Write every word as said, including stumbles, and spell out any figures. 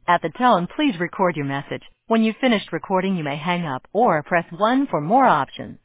At the tone, please record your message. When you've finished recording, you may hang up or press one for more options.